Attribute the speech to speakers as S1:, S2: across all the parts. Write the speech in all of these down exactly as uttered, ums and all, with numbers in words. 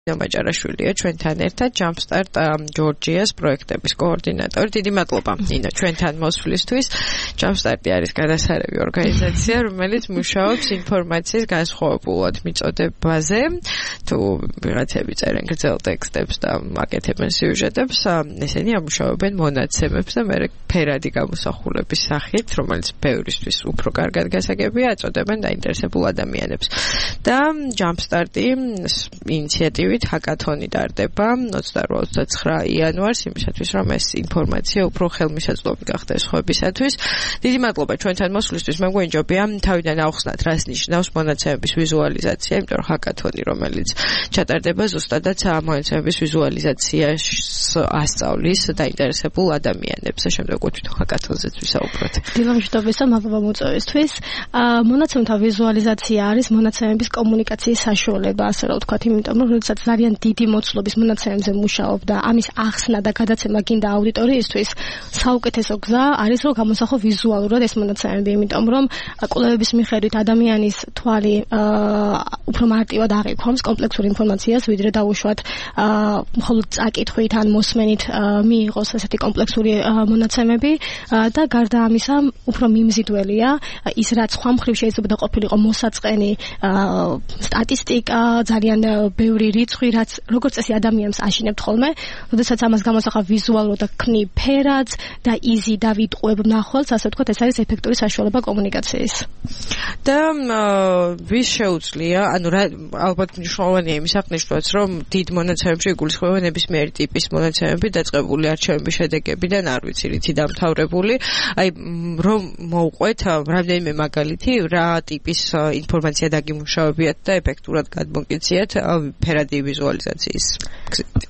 S1: მაჭარაშვილია ჩვენთან ერთად Jumpstart Georgia-ს პროექტების კოორდინატორი. დიდი მადლობა ნინო ჩვენთან მოსვლისთვის. Jumpstart არის გადასარევი ორგანიზაცია, რომელიც მუშაობს ინფორმაციის განსხვავებულად მიწოდებაზე. თუ ვიღაცები წერენ გრძელ ტექსტებს და აკეთებენ სიუჟეტებს, ესენი ამუშავებენ მონაცემებს და მერე ფერადი გამოსახულების სახით, რომელიც ბევრისთვის უფრო კარგად გასაგებია, აწოდებენ დაინტერესებულ ადამიანებს. და Jumpstart-ი ინიციატივით ჰაკათონი დარდება ოცდაოთხ ოცდაცხრა იანვარს იმისათვის რომ ეს ინფორმაცია უფრო ხელმისაწვდომი გახდეს სხვებისათვის. დიდი მადლობა ჩვენთან მოსვლისთვის. მე გვენჯობია თავიდან ავხსნათ რას ნიშნავს მონაცემების ვიზუალიზაცია, იმიტომ რომ ჰაკათონი რომელიც ჩატარდება ზუსტადაც მონაცემების ვიზუალიზაციას ასწავლის დაინტერესებულ ადამიანებს. შემდეგ თვითონ ჰაკათონზეც ვისაუბროთ.
S2: დილამშვიდობისა, მადლობა მოწვევისთვის. მონაცემთა ვიზუალიზაცია არის მონაცემების კომუნიკაციის საშუალება, ასე რომ ვთქვათ, იმიტომ რომ როდესაც ძალიან დიდი მოცულობის მონაცემებზე მუშაობ და ამის ახსნა და გადაცემა გინდა აუდიტორიისთვის, საუკეთესო გზა არის რომ გამოსახო ვიზუალურად ეს მონაცემები, იმიტომ რომ კვლევების მიხედვით ადამიანის თვალი უფრო მარტივად აღიქვამს კომპლექსურ ინფორმაციას, ვიდრე დაუშვათ მხოლოდ წაკითხვით ან მოსმენით მიიღოს ასეთი კომპლექსური მონაცემები და გარდა ამისა უფრო მიმზიდველია ის რაც სხვა მხრივ შეიძლება და ყოფილიყო მოსაწყენი სტატისტიკა, ძალიან ბევრი რიცხვი, რაც როგორც წესი ადამიანს აშინებთ ხოლმე, როდესაც ამას გამოსახავ ვიზუალურად და ქმნი ფერადს და იზი და ვიტყუებ ნახვალს, ასე ვთქვათ, ეს არის ეფექტური საშუალება კომუნიკაციის.
S1: და ვის შეუძლია, ანუ ალბათ მნიშვნელოვანია იმის აღნიშვნაც, რომ დიდ მონაცემებში იგულისხმება ნებისმიერი ტიპის მონაცემები, დაწყებული არჩევნების შედეგებიდან, არ ვიცი, რითი დამთავრებული. აი, რომ მოვყვეთ რამდენიმე მაგალითი, რა ტიპის ინფორმაცია დაგიმუშავებიათ და ეფექტურად გადმოგეციათ ფერადი ვიზუალიზაციის გზით.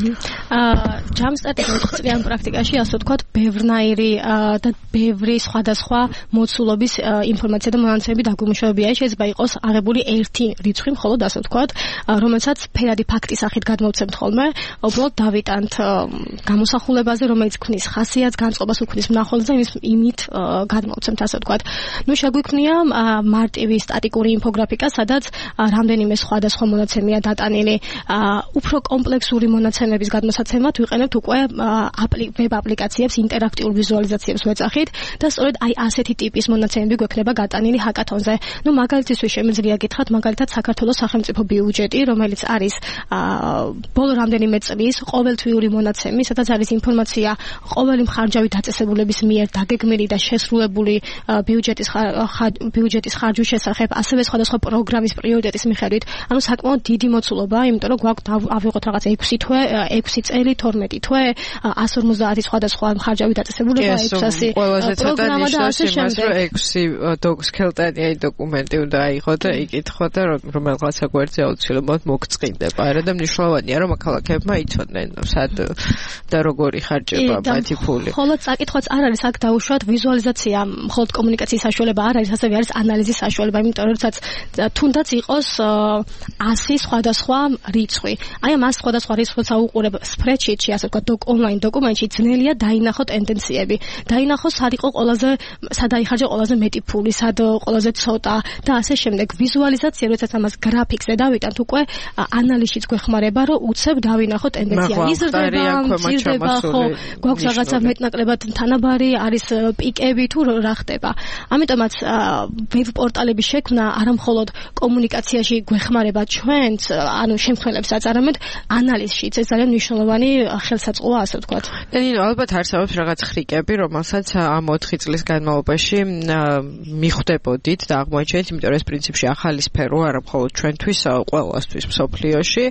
S1: Jumpstart-ის ოთხწლიან პრაქტიკაში, ასე ვთქვათ, ბევრნაირი და ბევრი სხვადასხვა მოცულობის ინფორმაცია და მონაცემები დაგუმუშავებია. შეიძლება იყოს აღებული ერთი რიცხვი, მხოლოდ ასე ვთქვათ, რომელსაც ფერადი ფაქტის სახით გადმოვცემთ ხოლმე, უბრალოდ დავიტანთ გამოსახულებაზე, რომელიც ქმნის ხასიათს, განწყობას უქმნის მნახველს და იმის იმით გადმოვცემთ, ასე ვთქვათ. ნუ შეგვიქმნია მარტივი სტატიკური ინფოგრაფიკა, სადაც რამდენიმე სხვადასხვა მონაცემია დატანილი, უფრო კომპლექსური მონაცემების გადმოსაცემად ვიყენებთ უკვე ვებ აპლიკაციებს, ინტერაქტიულ ვიზუალიზაციებს ვეძახით და სწორედ აი ასეთი ტიპის მონაცემები გვექნება გატანილი ჰაკათონზე. ნუ მაგალითისთვის შემიძლია გითხრათ, მაგალითად საქართველოს სახელმწიფო ბიუჯეტი, რომელიც არის ბოლო რამდენიმე წლის ყოველთვიური მონაცემი, სადაც არის ინფორმაცია ყოველი მხარჯავი დაწესებულების მიერ დაგეგმილი და შესრულებული ბიუჯეტის ბიუჯეტის ხარჯვის შესახებ, ასევე სხვადასხვა პროგრამის პრიორიტეტის მიხედვით. ანუ საკმაოდ დიდი მოცულობაა, იმიტომ რომ გვაქვს ავიღოთ რაღაც ექვსი თვე, ექვსი წელი, თორმეტი თვე, εκατს ორმოცდაათი სხვადასხვა მხარჯავი დაწესებულება, ექვსასი პროგრამა და ასე შემდეგ. ექვსი სქელტანიანი დოკუმენტი უნდა აიღო და იკითხო და რომელღაცა გვერდზე აუცილებლად მოგწყინდება. არა და მნიშვნელოვანია რომ ქალაქებმა იცოდნენ სად და როგორი ხარჯება მათი ფული.
S2: ხოლო წაკითხვაც არ არის აქ დაუშვათ ვიზუალიზაცია, მხოლოდ კომუნიკაციის საშუალება არ არის, ასევე არის ანალიზის საშუალება, იმიტომ რომ როდესაც თუნდაც იყოს ასი სხვადასხვა რიცხვი. აი ამ სხვადასხვა რიცხვს აუყურებ spreadsheet-ში, ასე ვთქვათ, ონლაინ დოკუმენტში ძნელია დაინახო ტენდენციები. დაინახო სად იყო ყველაზე, სად აიხარჯა ყველაზე მეტი ფული, სად ყველაზე ცოტა და ასე შემდეგ. ვიზუალიზაცია, როდესაც ამას გრაფიკზე დავიტანთ, უკვე ანალიზშიც გვეხმარება, რომ უცებ დავინახო ტენდენცია. იზრდება, მცირდება, ხო, გვაქვს რაღაცა მეტნაკლებად თანაბარი, არის პიკები თუ რა ხდება. ამიტომაც ვებ პორტალების შექმნა არა მხოლოდ კომუნიკაციაში გვეხმარება ჩვენს, ანუ შემქმნელებსაც, არამედ ანალიზშიც ეს ძალიან მნიშვნელოვანი ხელსაწყოა, ასე ვთქვათ.
S1: ნინო, ალბათ არსებობს რაღაც ხრიკები, რომელსაც ამ ოთხი წლის განმავლობაში მიხვდებოდით და აღმოაჩენთ, იმიტომ რომ ეს პრინციპში ახალი სფეროა, არა მხოლოდ ჩვენთვის, ყველასთვის მსოფლიოში.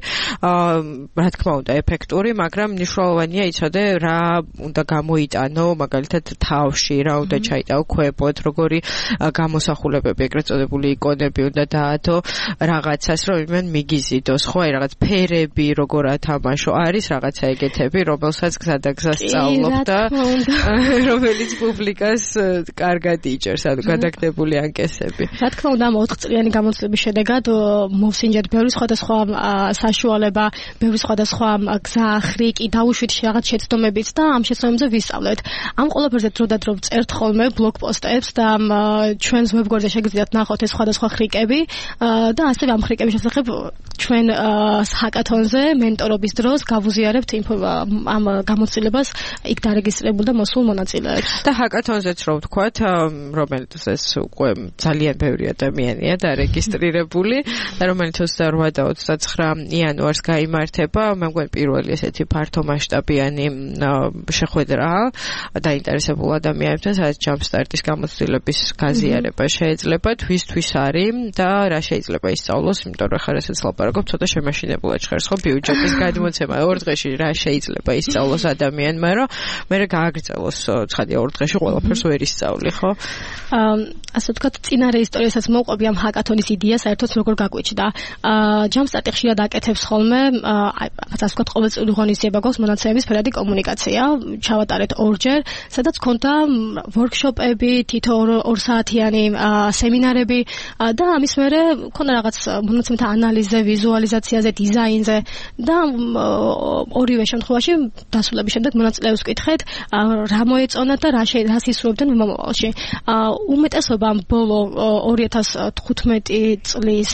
S1: რა თქმა უნდა, ეფექტური, მაგრამ მნიშვნელოვანია იცოდე, რა უნდა გამოიტანო, მაგალითად თავში, რა უნდა ჩაიტაო ქვებოთ, როგორი გამოსახულებები, ეგრეთ წოდებული იკონები უნდა დაადო რაღაცას, რომ იმენ მიგიზიდოს, ხო, აი რაღაც ფერები, როგორ ათამაშო
S3: საშო არის რაღაცა ეგეთები, რომელსაც გზადაგზა სწავლობდა, რომელიც პუბლიკას კარგად იჭერს, ანუ გადაგდებული ანკესები.
S2: რა თქმა უნდა, ამ ოთხ წლიანი გამოცდილების შედეგად მოვსინჯეთ ბევრი სხვადასხვა საშუალება, ბევრი სხვადასხვა გზა, ხრიკი, დაუშვით რაღაც შეცდომებიც და ამ შეცდომებზე ვისწავლეთ. ამ ყველაფერზე დრო და დრო წერთ ხოლმე ბლოგპოსტებს და ჩვენს ვებგვერდზე შეგიძლიათ ნახოთ ეს სხვადასხვა ხრიკები და ასევე ამ ხრიკების შესახებ ჩვენ ჰაკათონზე მენტორობის დროს გავუზიარებთ ამ გამოცდილებას იქ დარეგისტრირებულ და მოსულ მონაწილეებს.
S3: და ჰაკათონზეც რო ვთქვათ, რომელიც ეს უკვე ძალიან ბევრი ადამიანია დარეგისტრირებული და რომელიც ოცდაორმა და ოცდაცხრა იანვარს გაიმართება, მე მგონი პირველი ესეთი ფართო მასშტაბიანი შეხვედრა დაინტერესებულ ადამიანებთან, სადაც ჯამპსტარტის გამოცდილების გაზიარება შეიძლება, თვისთვის არის და რა შეიძლება ისწავლოს, იმიტომ რომ ხარ ესეც ლაპარაკობ, ცოტა შემაშინებულად ჟღერს ხო ბიუჯეტის გადმოცემა ორ დღეში რა შეიძლება ისწავლოს ადამიანმა, რომ მე გააგრძელოს ცხადია ორ დღეში ყველაფერს ვერ ისწავლი, ხო?
S2: აა ასე ვთქვათ, წინარე ისტორიასაც მოვყვები ამ ჰაკათონის იდეა საერთოდ როგორ გაგვიჩნდა. აა ჯამპსტარტი ხშირად აკეთებს ხოლმე, აი, ასე ვთქვათ, ყოველწლიური ღონისძიება გვაქვს მონაცემების ფერადი კომუნიკაცია, ჩავატარეთ ორჯერ, სადაც ქონდა ვორქშოპები, თითო ორ საათიანი სემინარები და ამის მერე ქონდა რაღაც მონაცემთა ანალიზზე, ვიზუალიზაციაზე, დიზაინზე და ორივე შემთხვევაში დასრულების შემდეგ მონაწილეებს ვკითხეთ, რა მოეწონათ და რა რას ისურვებდნენ მომავალში. უმეტესობა ბოლო ორი ათას თხუთმეტი წლის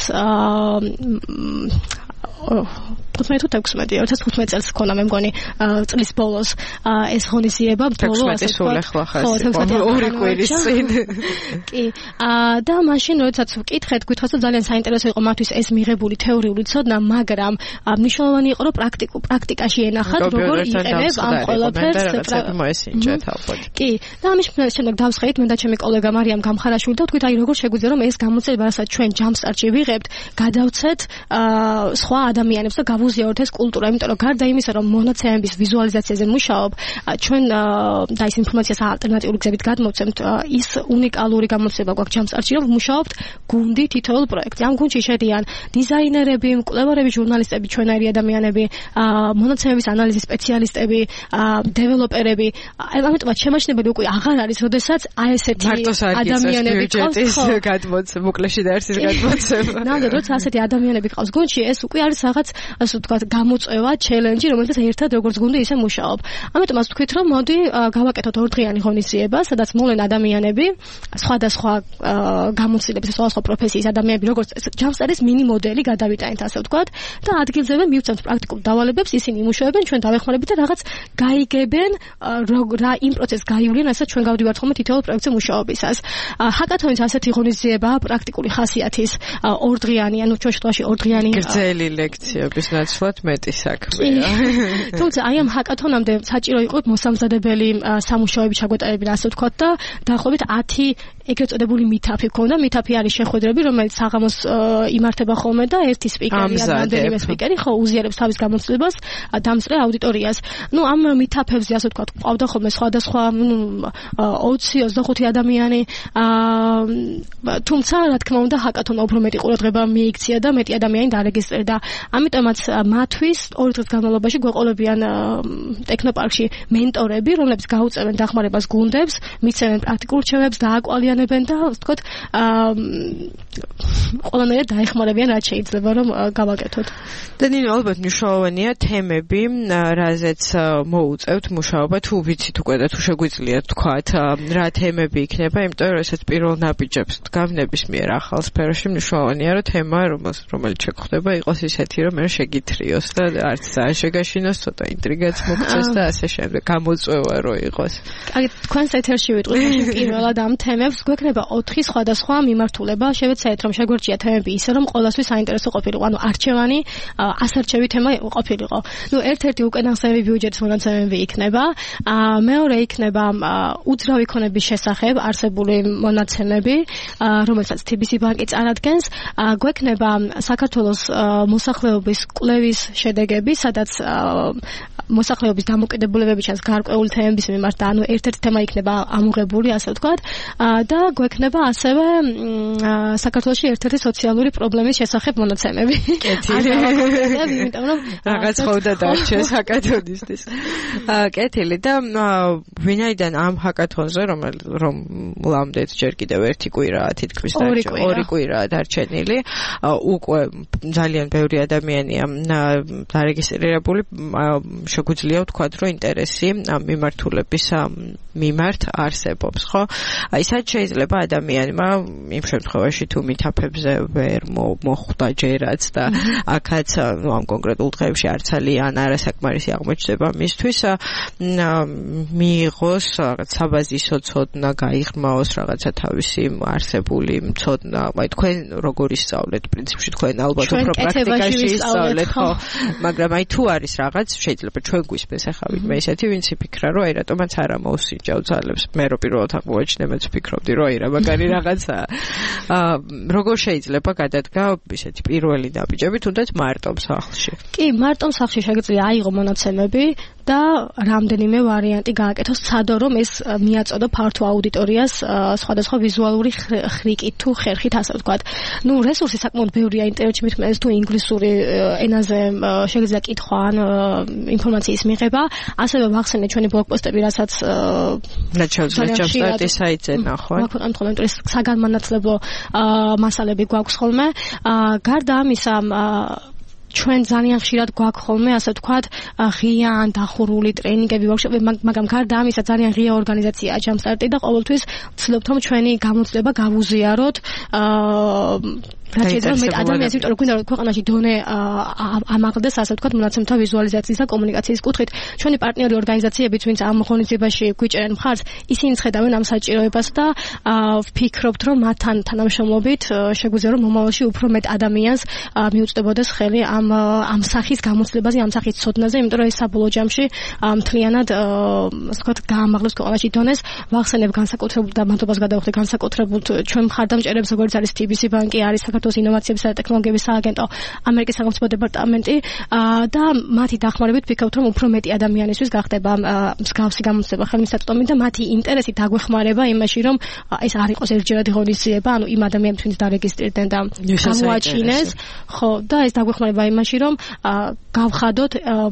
S2: თხუთმეტი თუ ექვსმეტი, ორი ათას თხუთმეტი წელს ქონა მე მგონი წლის ბოლოს ეს ღონისძიება ბოლო ასე
S3: ვთქვათ. ორი კვირის წინ.
S2: კი. და მაშინ როდესაც ვკითხეთ, გვითხოვთ რომ ძალიან საინტერესო იყო მათთვის ეს მიღებული თეორიული ცოდნა, მაგრამ მნიშვნელოვანი იყო რომ პრაქტიკულ პრაქტიკაში ენახათ, როგორ იყენებ ამ ყველაფერს
S3: მოესინჯეთ ალბათ.
S2: კი. და ამის შემდეგ დავსხეით მე და ჩემი კოლეგა მარიამ გამხარაშვილი და ვთქვით, აი როგორ შეგვიძლია რომ ეს გამოცდილება, რასაც ჩვენ ჯამპსტარტში ვიღებთ, გადავცეთ სხვა ადამიანებს და გავუზიაროთ ეს კულტურა, იმიტომ რომ გარდა იმისა, რომ მონაცემების ვიზუალიზაციაზე მუშაობ, ჩვენ და ის ინფორმაციას ალტერნატიული გზებით გადმოვცემთ, ის უნიკალური გამოცდილება გვაქვს ჯამპსტარტში, რომ ვმუშაობთ გუნდი თითოეულ პროექტზე. ამ გუნდში შედიან დიზაინერები, მკვლევარები, ჟურნალისტები, ჩვენაირი ადამიანები, მონაცემების ანალიზის სპეციალისტები, დეველოპერები. ამიტომაც შემაშინებელი უკვე აღარ არის, როდესაც აი ესეთი ადამიანები
S3: ყავს გადმოცემა, მოკლეში და ერთის გადმოცემა.
S2: ნამდვილად, როცა ასეთი ადამიანები ყავს გუნდში, ეს უკვე არის რაღაც ასე ვთქვათ, გამოწვევა, ჩელენჯი, რომელსაც ერთად როგორც გუნდი ისე მუშაობ. ამიტომაც ვთქვით, რომ მოდი გავაკეთოთ ორდღიანი ღონისძიება, სადაც მოვლენ ადამიანები, სხვადასხვა გამოცდილების, სხვადასხვა პროფესიის ადამიანები, როგორც ჯამპსტარტის მინი მოდელი გადავიტანეთ, ასე ვთქვათ, და ადგილზევე მივცემთ პრაქტიკულ დავალებებს, ისინი იმუშავებენ, ჩვენ დავეხმარებით და რაღაც გაიგებენ, რა იმ პროცესს გაივლიან, რასაც ჩვენ გავდივართ ხოლმე თითოეულ პროექტზე მუშაობისას. ჰაკათონის ასეთი ღონისძიება პრაქტიკული ხასიათის ორდღიანი, ანუ ჩვენ შემთხვევაში ორდღიანი
S3: გრძელი ლექციების ნაცვლად მეტი საქმეა.
S2: თუმცა აი ამ ჰაკათონამდე საჭირო იყო მოსამზადებელი სამუშაოები ჩაგვეტარებინა, ასე ვთქვათ და დაახლოებით ათი ეგრეთ წოდებული მითაფი ქონდა. მითაფი არის შეხვედრები, რომელიც საღამოს იმართება ხოლმე და ერთი სპიკერი ან რამდენიმე სპიკერი ხო უზიარებს თავის გამოცდილებას დამსწრე აუდიტორიას. ნუ ამ მითაფებზე ასე ვთქვათ, ყავდა ხოლმე სხვადასხვა ოცი ოცდახუთი ადამიანი. თუმცა რა თქმა უნდა ჰაკათონმა უფრო მეტი ყურადღება მიიქცია და მეტი ადამიანი დარეგისტრირდა. ამიტომაც მათთვის ორი დღის განმავლობაში გვეყოლებიან ტექნოპარკში მენტორები, რომლებიც გაუწევენ დახმარებას გუნდებს, მიცემენ პრაქტიკულ რჩევებს, დააკვალიანებენ და ვთქვათ, ყველანაირად დაეხმარებიან რაც შეიძლება რომ გავაკეთოთ.
S3: და ნინო, ალბათ მნიშვნელოვანია თემები, რაზეც მოუწევთ მუშაობა, თუ ვიცით უკვე და თუ შეგვიძლია თქვათ, რა თემები იქნება, იმიტომ რომ ესეც პირველ ნაბიჯებს დგამნების მიერ ახალ სფეროში მნიშვნელოვანია, რომ თემა, რომელიც შეგხვდება, იყოს ისეთი, რომ მე შეგითრიოს და არც ძალიან შეგაშინოს, ცოტა ინტრიგაც მოგწეს და ასე შემდეგ, გამოწვევა რო იყოს.
S2: აი, თქვენს ეთერში ვიტყვით პირველად ამ თემებს, გვექნება ოთხი სხვადასხვა მიმართულება, შევეცადეთ რომ შეგვერჩია თემები ისე, რომ ყოველთვის საინტერესო ყოფილიყო, ანუ არჩევანი, ასარჩევი თემა ყოფილიყო. ნუ ერთ-ერთი უკანასკნელი ბიუჯეტის მონაცემები იქნება, მეორე იქნება უძრავი ქონების შესახებ არსებული მონაცემები, რომელსაც თი ბი სი ბანკი წარადგენს, გვექნება საქართველოს მოსახლეობის კვლევა
S1: კვლევის შედეგები, სადაც მოსახლეობის დამოკიდებულებები ჩანს გარკვეული თემების მიმართ და ანუ ერთ-ერთი თემა იქნება ამოღებული, ასე ვთქვათ, და გვექნება ასევე საქართველოში ერთ-ერთი სოციალური პრობლემის შესახებ მონაცემები.
S3: იმიტომ რომ რაღაც ხოვდა დარჩეს ჰაკათონისთვის. კეთილი და ვინაიდან ამ ჰაკათონზე რომ რომ ლამდეთ ჯერ კიდევ ერთი კვირაა თითქმის დარჩენილი, ორი კვირაა დარჩენილი, უკვე ძალიან ბევრი ადამიანია დარეგისტრირებული, შეგვიძლია ვთქვათ, რომ ინტერესი ამ მიმართულების მიმართ არსებობს, ხო? აი, სადაც შეიძლება ადამიანმა იმ შემთხვევაში თუ მითაფებზე ვერ მოხვდა ჯერაც და აქაც ნუ ამ კონკრეტულ დღეებში არ ძალიან არასაკმარისი აღმოჩნდება მისთვის მიიღოს რაღაც საბაზისო ცოდნა, გაიღრმაოს რაღაცა თავისი არსებული ცოდნა, აი თქვენ როგორ ისწავლეთ პრინციპში თქვენ ალბათ უფრო პრაქტიკაში ისწავლეთ, ხო? მაგრამ აი თუ არის რაღაც შეიძლება ჩვენ გვისმეს ახლა ვინმე ისეთი ვინც იფიქრა რომ აი რატომაც არა მოусინჯავ ძალებს მე რო პირველად აღმოაჩინე მეც ვფიქრობდი რომ აი რა მაგარი რაღაცა აა როგორ შეიძლება გადადგა ისეთი პირველი ნაბიჯები თუნდაც მარტომ სახლში
S1: კი მარტომ სახლში შეგიძლია აიღო მონაცემები და რამდენიმე ვარიანტი გააკეთოს სადო რომ ეს მიაწოდო ფართო აუდიტორიას სხვადასხვა ვიზუალური ხრიკით თუ ხერხით ასე ვთქვათ. ნუ რესურსი საკმაოდ ბევრია ინტერნეტში მithmenes თუ ინგლისური ენაზე შეგიძლია კითხვა ან ინფორმაციის მიღება, ასევე ვახსენე ჩვენი ბლოგპოსტები, რასაც
S3: რაჩავსტარტის საიტზე ნახვა.
S1: მაგრამ თქო, ეს საგანმანათლებლო მასალები გვაქვს ხოლმე. გარდა ამისა ჩვენ ძალიან ხშირად გვაქვს ხოლმე ასე ვთქვათ ღია ან დახურული ტრენინგები, ვორქშოპები, მაგრამ გარდა ამისა ძალიან ღია ორგანიზაციაა ჯამსტარტი და ყოველთვის ვცდილობთ რომ ჩვენი გამოცდილება გავუზიაროთ რაც შეიძლება მეტ ადამიანს, იმიტომ რომ გვინდა რომ ქვეყანაში დონე ამაღლდეს ასე ვთქვათ მონაცემთა ვიზუალიზაციის და კომუნიკაციის კუთხით. ჩვენი პარტნიორი ორგანიზაციებიც, ვინც ამ ღონისძიებაში გვიჭერენ მხარს, ისინი ხედავენ ამ საჭიროებას და ვფიქრობთ რომ მათთან თანამშრომლობით შეგვიძლია რომ მომავალში უფრო მეტ ადამიანს მიუწვდებოდეს ხელი ამ ამ სახის გამოცდილებაზე, ამ სახის ცოდნაზე, იმიტომ რომ ეს საბოლოო ჯამში მთლიანად ასე ვთქვათ გაამაღლებს ქვეყანაში დონეს. ვახსენებ განსაკუთრებულ და მადლობას გადავხდი განსაკუთრებულ ჩვენ მხარდამჭერებს, როგორც არის თი ბი სი ბანკი, არის საქართველოს ინოვაციებისა და ტექნოლოგიების სააგენტო, ამერიკის სახელმწიფო დეპარტამენტი და მათი დახმარებით ვფიქრობთ რომ უფრო მეტი ადამიანისთვის გახდება მსგავსი გამოცდილება ხელმისაწვდომი და მათი ინტერესი დაგვეხმარება იმაში რომ ეს არ იყოს ერთჯერადი ღონისძიება, ანუ იმ ადამიანებს ვინც დარეგისტრირდნენ და გამოაჩინეს, ხო, და ეს დაგვეხმარება იმაში რომ გავხადოთ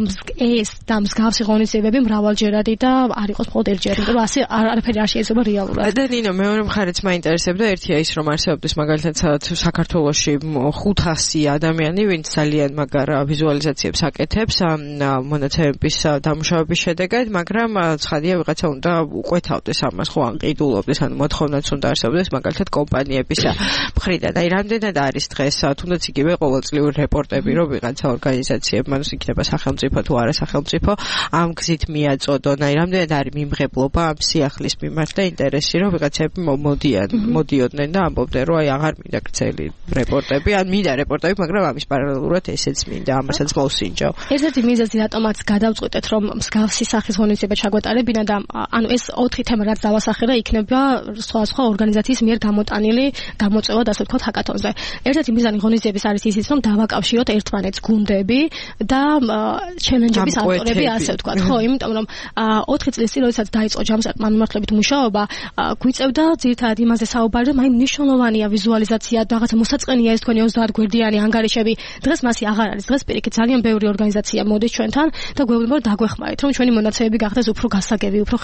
S1: ეს და მსგავსი ღონისძიებები მრავალჯერადი და არ იყოს მხოლოდ ერთჯერადი, იმიტომ რომ ასე არაფერი არ შეიძლება რეალურად.
S3: და ნინო, მეორე მხარეც მაინტერესებდა, ერთია ის რომ არსებობს მაგალითად საქართველოში ხუთასი ადამიანი, ვინც ძალიან მაგარ ვიზუალიზაციებს აკეთებს მონაცემების დამუშავების შედეგად, მაგრამ ცხადია ვიღაცა უნდა უყვეთავდეს ამას, ხო, ან ყიდულობდეს, ან მოთხოვნაც უნდა არსებობდეს მაგალითად კომპანიების მხრიდან. აი, რამდენად არის დღეს, თუნდაც იგივე ყოველწლიური რეპორტები, რომ ვიღაცა ორგანიზაციებმა, ნუ იქნება სახელმწიფო თუ არა სახელმწიფო, ამ გზით მიაწოდონ, აი, რამდენად არის მიმღებლობა ამ სიახლის მიმართ და ინტერესი, რომ ვიღაცები მომოდიან, მოდიოდნენ და ამბობდნენ, რომ აი, აღარ მინდა გრძელი რეპორტები, ან მინდა რეპორტები, მაგრამ ამის პარალელურად ესეც მინდა, ამასაც მოვსინჯავ.
S1: ერთ-ერთი მიზეზი რატომაც გადავწყვიტეთ, რომ მსგავსი სახის ღონისძიება ჩაგვეტარებინა და ანუ ეს ოთხი თემა რაც დავასახელე, იქნება სხვადასხვა ორგანიზაციის მიერ გამოტანილი გამოწვევად, ასე ვთქვათ, ჰაკათონზე. ერთ-ერთი მიზანი ღონისძიების არის ისიც, რომ დავაკავშიროთ ერთმანეთს გუნდები და ჩელენჯების ავტორები, ასე ვთქვათ, ხო, იმიტომ რომ ოთხი წლის წინ, როდესაც დაიწყო ჯამსტარტმა მიმართულებით მუშაობა, გვიწევდა ძირითადად იმაზე საუბარი, რომ აი მნიშვნელოვანია ვიზუალიზაცია, რაღაცა მოსაწყენია ეს თქვენი ოცდაათ გვერდიანი ანგარიშები. დღეს მასი აღარ არის. დღეს პირიქით ძალიან ბევრი ორგანიზაცია მოდის ჩვენთან და გვეუბნება რომ დაგვეხმარეთ, რომ ჩვენი მონაცემები გახდეს უფრო გასაგები, უფრო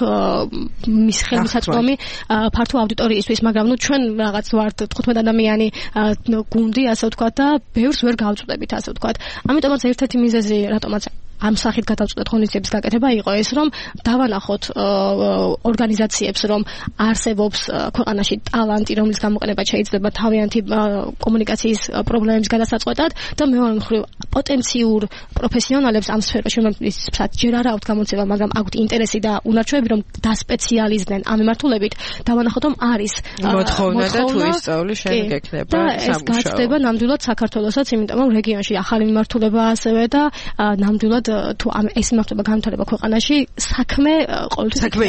S1: მის ხელმისაწვდომი ფართო აუდიტორიისთვის, მაგრამ ნუ ჩვენ რაღაც ვართ თხუთმეტ ადამიანი გუნდი, ასე ვთქვათ და ბევრს ვერ გავწვდებით, ასე ვთქვათ. ამიტომაც ერთ-ერთი მიზეზი, რატომაც ამ სახით გადავწყვეტ ღონისძიების გაკეთება იყო ეს, რომ დავანახოთ ორგანიზაციებს, რომ არსებობს ქვეყანაში ტალანტი, რომლის გამოყენება შეიძლება თავიანთი კომუნიკაციის პრობლემების გადასაწყვეტად და მეორე მხრივ პოტენციურ პროფესიონალებს ამ სფეროში, რომლებიც ჯერ არ აქვთ გამოცემა, მაგრამ აქვთ ინტერესი და უნარჩვები, რომ დასპეციალიზდნენ ამ მიმართულებით, დავანახოთ, რომ არის
S3: მოთხოვნა და თუ ისწავლი შენ გექნება
S1: სამუშაო. ეს გაცდება ნამდვილად საქართველოსაც, იმიტომ რომ რეგიონში ახალი მიმართულება ასევე და ნამდვილად თუ ამ ეს მიმართულება განვითარება ქვეყანაში, საქმე ყოველთვის